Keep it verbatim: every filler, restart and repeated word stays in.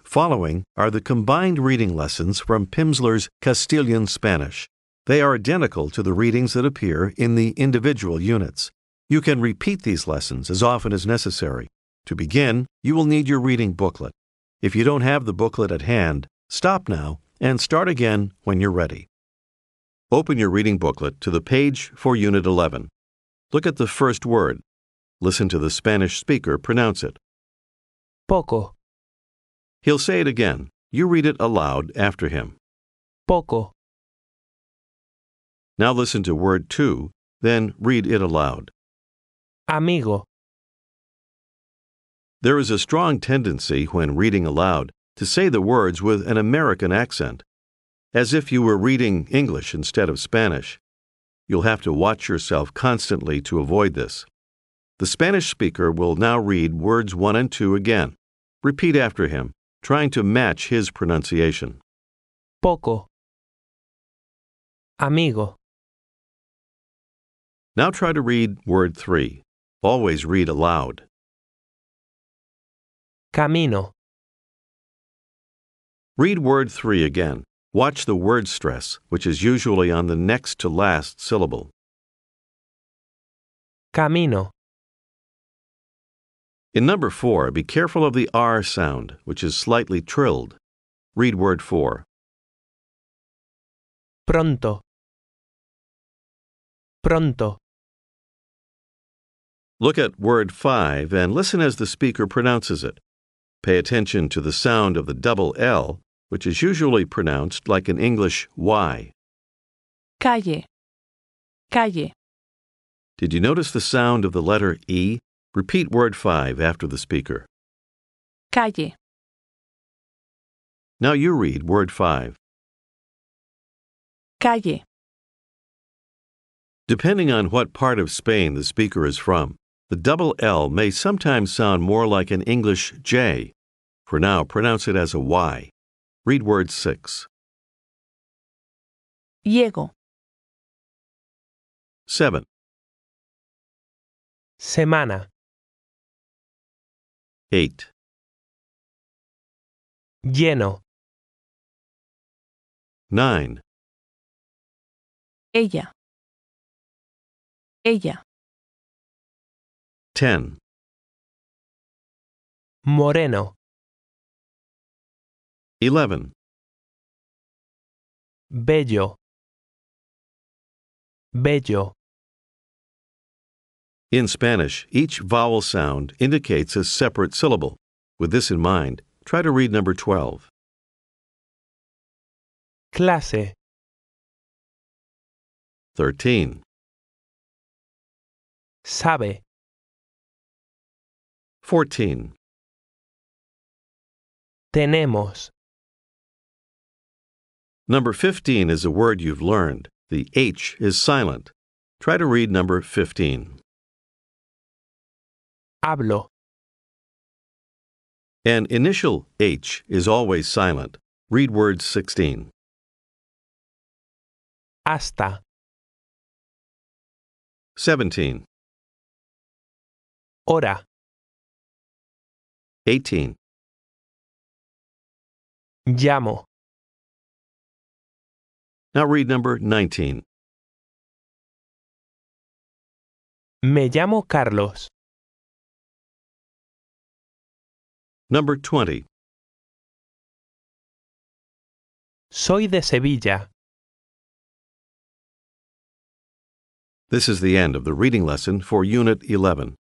following are the combined reading lessons from Pimsleur's Castilian Spanish. They are identical to the readings that appear in the individual units. You can repeat these lessons as often as necessary. To begin, you will need your reading booklet. If you don't have the booklet at hand, stop now and start again when you're ready. Open your reading booklet to the page for Unit eleven. Look at the first word. Listen to the Spanish speaker pronounce it. Poco, He'll say it again. You read it aloud after him. poco, Now listen to word two, then read it aloud. amigo, There is a strong tendency when reading aloud to say the words with an American accent, as if you were reading English instead of Spanish. You'll have to watch yourself constantly to avoid this. The Spanish speaker will now read words one and two again. Repeat after him, trying to match his pronunciation. poco, amigo, Now try to read word three. Always read aloud. camino, Read word three again. Watch the word stress, which is usually on the next to last syllable. camino, In number four, be careful of the R sound, which is slightly trilled. Read word four. pronto, pronto, Look at word five and listen as the speaker pronounces it. Pay attention to the sound of the double L, which is usually pronounced like an English Y. calle, calle, Did you notice the sound of the letter E? Repeat word five after the speaker. calle, Now you read word five. calle, Depending on what part of Spain the speaker is from, the double L may sometimes sound more like an English J. For now, pronounce it as a Y. Read word six. llego, seven. semana, eight. lleno, nine. ella, ella, ten. moreno, eleven. bello, bello, In Spanish, each vowel sound indicates a separate syllable. With this in mind, try to read number twelve. clase, thirteen. sabe, fourteen. tenemos, Number fifteen is a word you've learned. The H is silent. Try to read number fifteen. hablo, An initial H is always silent. Read word sixteen. hasta, seventeen. hora, eighteen. llamo, Now read number nineteen. me llamo Carlos, Number twenty. soy de Sevilla. This is the end of the reading lesson for Unit eleven.